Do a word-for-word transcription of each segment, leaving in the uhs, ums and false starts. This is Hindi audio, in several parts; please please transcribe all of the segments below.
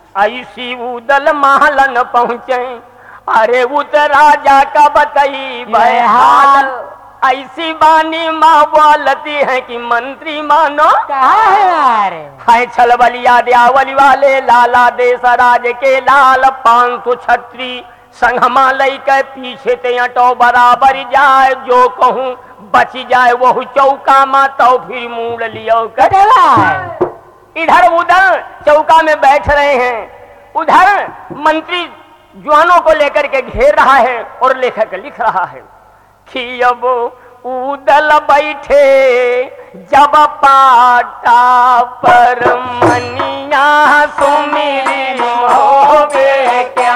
ऐसी उदल महलन पहुँचे, अरे उत राजा का बताई बहाल। ऐसी बानी माँ बोलती है कि मंत्री मानो कहा है यारे है छलबलिया द्यावली वाले लाला देश राज के लाल पांच सौ छत्री संगमा लई के पीछे ते अटो बराबर जाए, जो कहूँ बच जाए वह चौका मा तो फिर मूड लियो कटेला। इधर उधर चौका में बैठ रहे हैं, उधर मंत्री जवानों को लेकर के घेर रहा है और लेखक लिख रहा है कि अब उदल बैठे जब पाटा पर मनिया सुमिरी होवे क्या।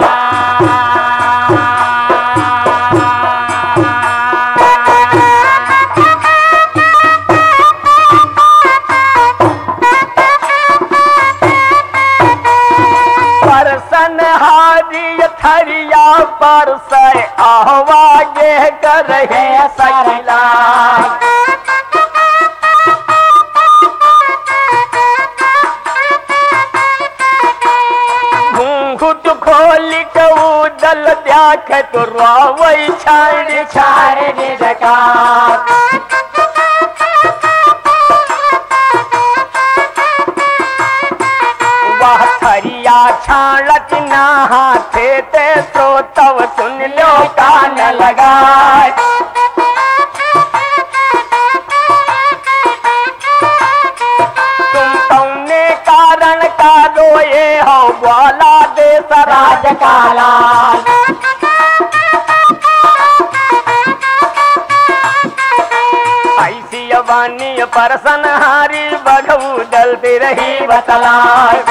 परसन हारी थरिया पर से आवाजे कर रहे सैला। घूंघट खोल के उदल देख तो रोवै छाड़ छाड़ जका। वह थरिया छाड़त ना हाथे ते तो तब सुन लो कान लगाए। तुम कौने कारण का रोए हो बोला देश राज का लाल। ऐसी अबानी परसन हारी बघऊ डलती रही बतलाए।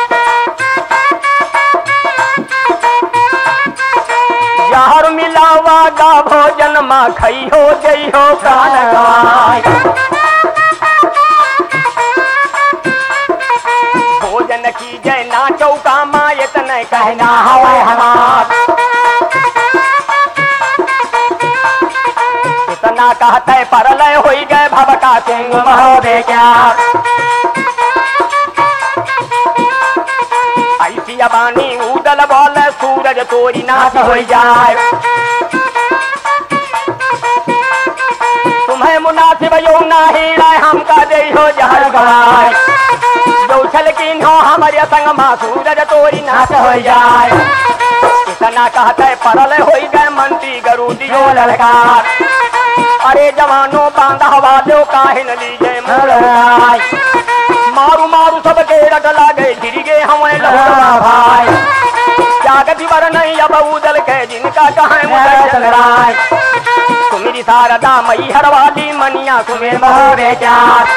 जहर मिलावा गा भोजन माँ खई हो गई हो प्राण गवाए। भोजन की जय ना चौका माँ इतने कहना हवाए हमार। इतना कहते परलय हो गए भवका सिंह महोदय क्या। ऐसी अबानी उदल बोल सूरज तोरी नाश हो जाए। तुम्हें मुनासिब यो नाही राय हमका दे हो जहर गवाए। जो छलकीन हो हमारे संग माँ सूरज तोरी नाश हो जाए। इतना कहते परलय हो गए मंत्री गरुदियो ललकार। अरे जवानों बांधा वालो काहे न लीजे मुड़ाई। मारू मारू सब के रट लागे गिर गए हमें लहरा भाई। जागति वर नहीं अब उदल के जिनका कहें मुझे चलराय। सुमिरी शारदा मई हर वाली मनिया सुमेर महोदय चार।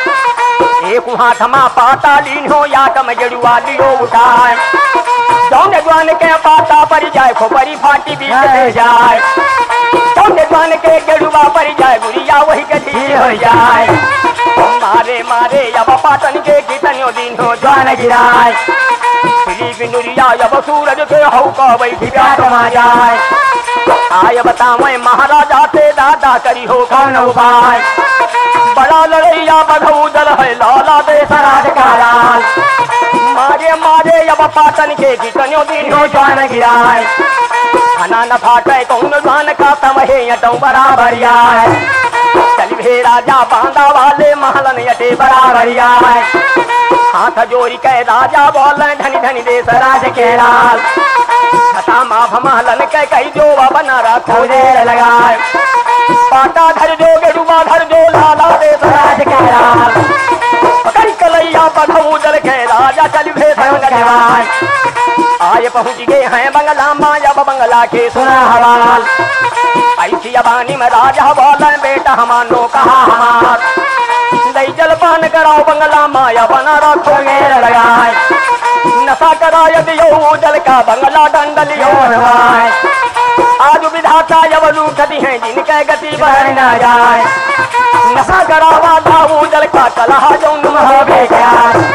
एक हाथ माँ पाता लीन हो या कम जड़ू वाली हो उठाए। जौन जवान के पाता पर जाए खोपरी फाटी बीच से जाए। जौन जवान के गेड़ुआ पर जाए गुड़िया वही गठी हो जाए। मारे मारे अब पाटन के कितनियों दिन हो जान गिराए। बिनुरिया अब सूरज के हो का बैठी प्यार मा जाए। आय बतावे महाराजा से दादा करी हो कौन उपाय। बड़ा लड़ैया बधऊ दल है लाला देश राज का लाल। मारे मारे अब पाटन के कितनियों दिन हो जान गिराए। खाना न फाटे कौन जान का तमहे यटो बराबर आए। चल भे राजा बांधा वाले महलन यटे बराबर आए। हाथ जोड़ी के राजा बोल धनी धनी देश राज के लाल। छता माफ महलन के कई जो बना रखो देर लगाए। पाटा धर जो गेरुआ धर जो लाला देश राज के लाल। पकड़ कलैया बधऊ दल के राजा चल भे धनवान। आए पहुँच गए हैं बंगला माया बंगला के सुना हवाल। ऐसी अबानी में राजा बोल बेटा हमानो कहा हमार। दई जलपान कराओ बंगला माया बना रखो घेर लगाए। नशा कराय दियो जल का बंगला दंडलियो नवाए। आज विधाता जब लूटती हैं जिनके गति बढ़ न जाए। नशा करावा दाऊ जल का कलहा जौन महोदय क्या।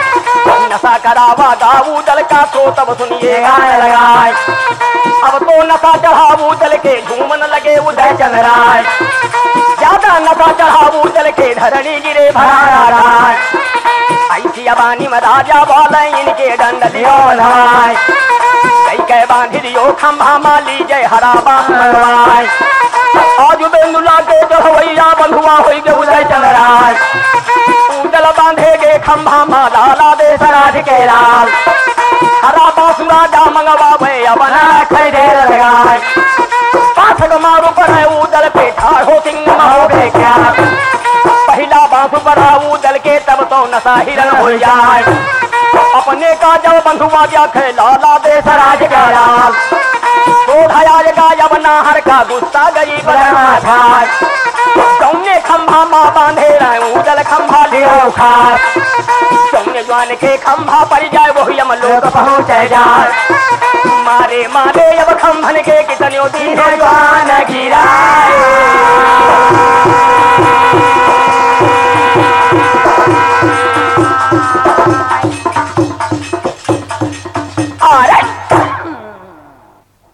नशा करावा दाऊ दल का तो तब सुनिए गान लगाए। अब तो नशा चढ़ाऊ दल के झूमन लगे उदय चंद्राय। ज्यादा नशा चढ़ाऊ दल के धरणी गिरे भरा राय। मुखिया बानी में राजा बोले इनके दंड दियो नाय कई के बांध दियो खंभा माली जय हरा बाई आज बेंदुला के जो हवैया बंधुआ होई गे उदय चंद्राय उदल बांधे गे खंभा माला ला दे सराज के लाल हरा बासुरा जा मंगवावे अपना खैरे लगाय पाथक मारू पर उदल पे ठाड़ हो सिंह हो गए क्या पहला बांसु पर उदल के तब तो नशा हिरन हो जाए अपने का जब बंधुआ क्या खेला ला दे सराज का लाल सोढ़ाया गायब नाहर का गुस्सा गई बना था सौने खंभा माँ बांधे रहे उदल खंभा ले खार सौने जवान के खंभा पड़ जाए वही हम लोग पहुँच जाए मारे मारे अब खंभन के कितने दिन जवान गिराए अरे